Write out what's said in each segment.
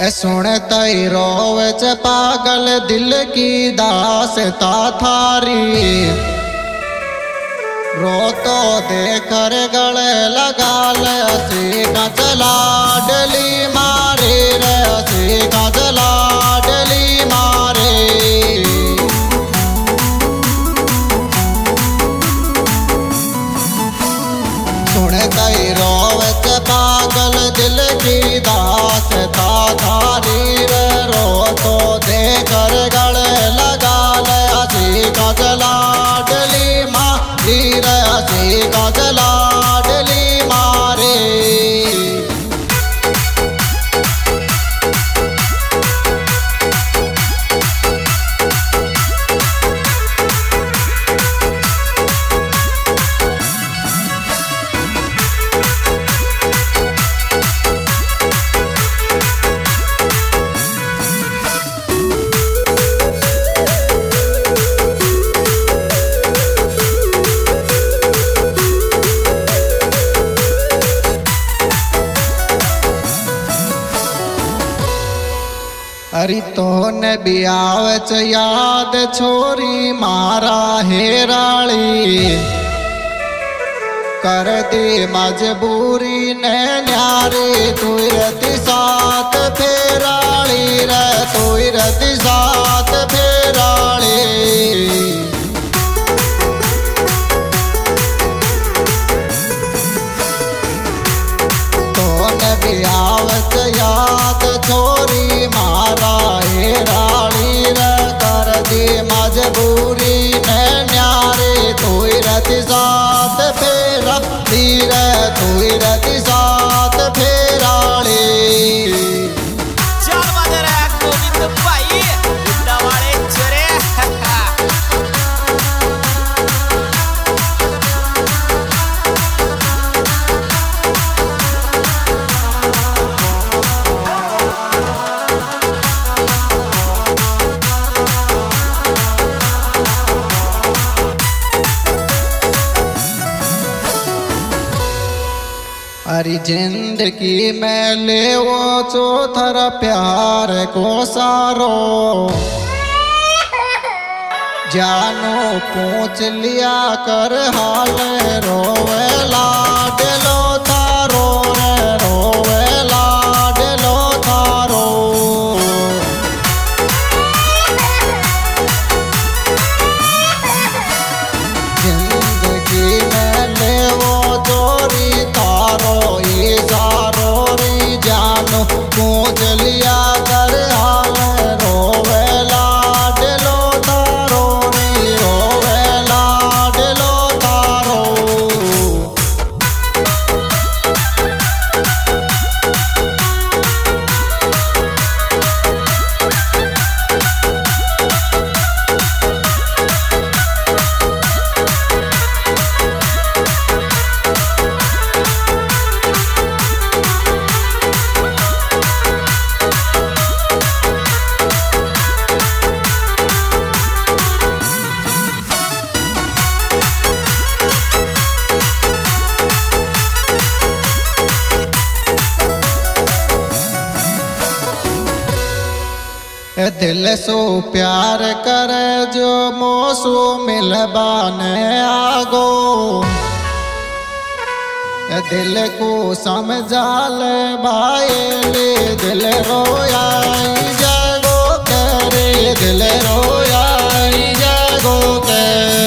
सुन तई रोवे च पागल दिल की दासता थारी, रो तो देकर गले लगा ले हसी का चला डली मारे रे, हसी का चला डली मारे। सुन तई रोवे च पागल दिल की दासता थारी रे, रो तो देकर गले लगा ले हसी का चला डली मारी रे, हसी का चला डली मारे। अरे तो ने बियाव च याद छोरी मारा हेराली, कर दी मजबूरी ने न्यारी तू रति साथ फेराली रे, तू रति साथ फेराली। तो ने बियाव च याद छोरी मारा हेराली रे, कर दी मजबूरी ने न्यारे तू रति साथ फेराली रे, तू रति साथ फेराली। चार बजे रे गोविंद भाई गुड्डा वाले चरे। अरे जिंदगी में ले वो चौथर प्यार को सारो, जानो पूछ लिया कर हाल रोवे लाडलो थारो रे, रोवे लाडलो थारो। जिंदगी में ले वो चोरी तारो ये सारो री, जानो पूछ लिया कर हाल रोवे लाडलो तारो री, रोवे लाडलो तारो। दिल सो प्यार करे जो मोसू मिलबाने आगो, दिल को समझा ले भाईली, दिल रोया जागो करे, दिल रोया जागो के।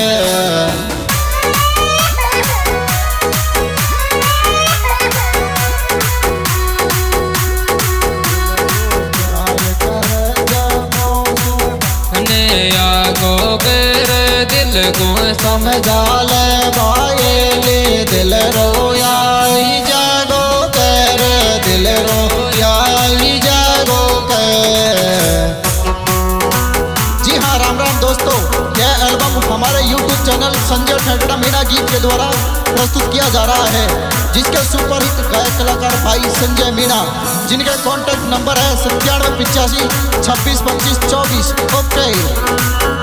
दिल को समझा ले भाईली, दिल रोया जागो कर, दिल रोया जागो कर। जी हाँ, राम राम दोस्तों, यह एल्बम हमारे YouTube चैनल संजय ठेकड़ा मीणा गीत के द्वारा प्रस्तुत किया जा रहा है, जिसके सुपर हिट गायक कलाकार भाई संजय मीणा, जिनके कॉन्टैक्ट नंबर है 9785 26 25 24। ओके।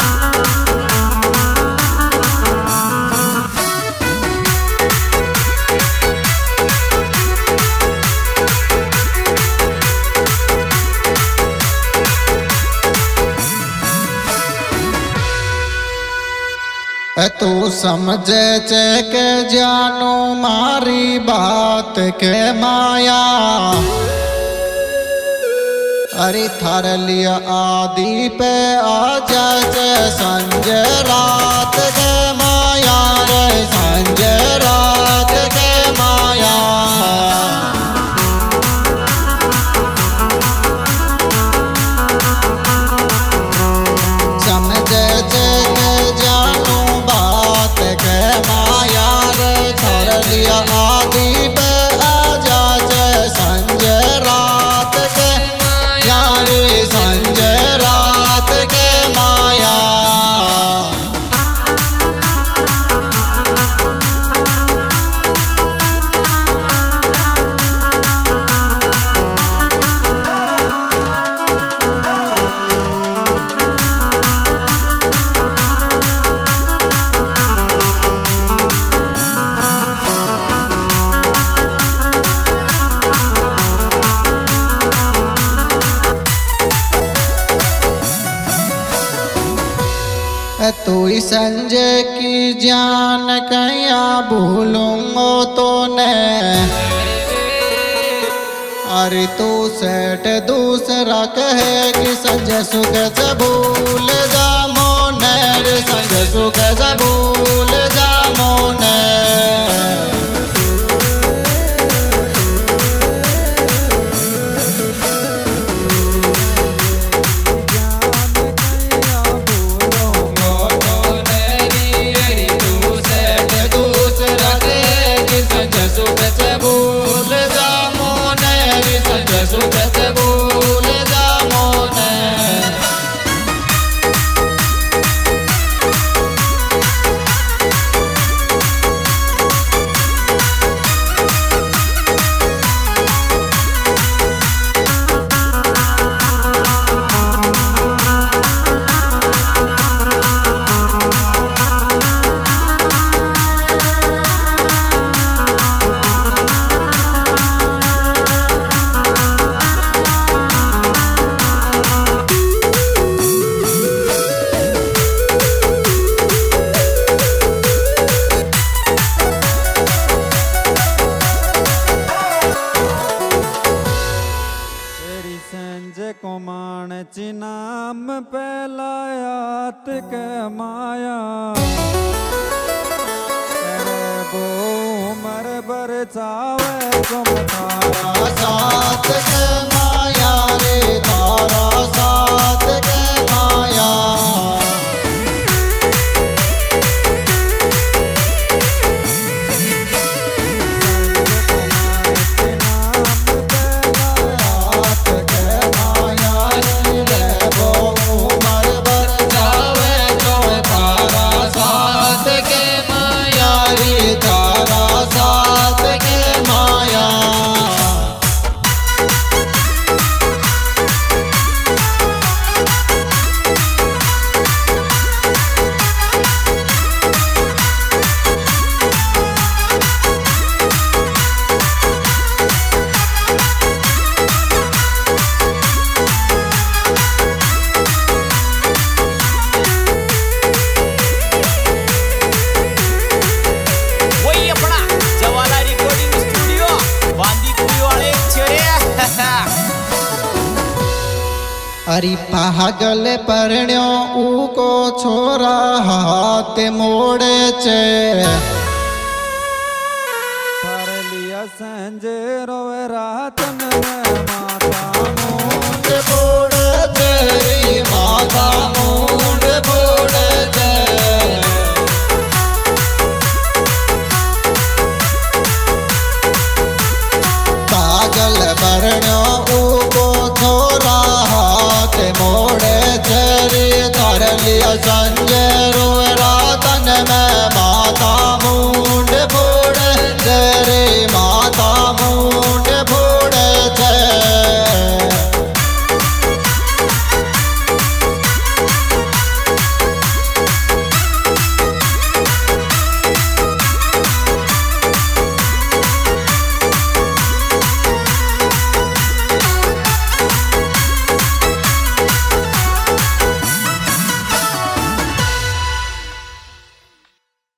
तू समझे चे के जानू मारी बात के माया। अरे थार लिया आदि पे आ जाए संजय रात के माया रे संजय रात के माया। समझे चे के जानू बात के माया रे थार लिया आदि पे आ जाए संजय रात के यारे संजय रात के माया। तू ही संजय की जान कया भूलूंगो तो ने। अरे तू सेठ दूसरा कहे कि संजय सुख से भूल जा मोने रे संजय सुख से भूल जा मोने। सुख से भूल जा मोने सुख से भूल जा मोने। संजय को मान चिनाम पहलायात के माया। तेरे वो उमर बर चावे तुम थारा साथ के माया रे तारा साथ के माया। अरे पागल परण्यो ऊको छोरा हाथ मोड़े चे। पर लिया संजय रोवे रात में माता मुंड फोड़ तेरी माता मुंड फोड़ दे। पागल परण्यो ऊको छोरा हाथ मोड़े तेरी धर लिया संजय